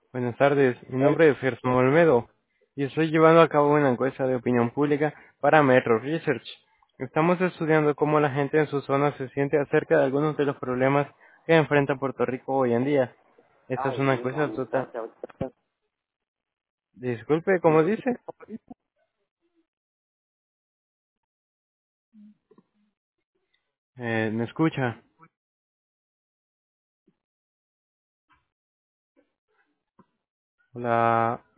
Buenas tardes, mi nombre es Gerson Olmedo y estoy llevando a cabo una encuesta de opinión pública para Metro Research. Estamos estudiando cómo la gente en su zona se siente acerca de algunos de los problemas que enfrenta Puerto Rico hoy en día. Esta es Ay, una Dios encuesta mío, total. Disculpe, ¿cómo dice? ¿Me escucha? Hola.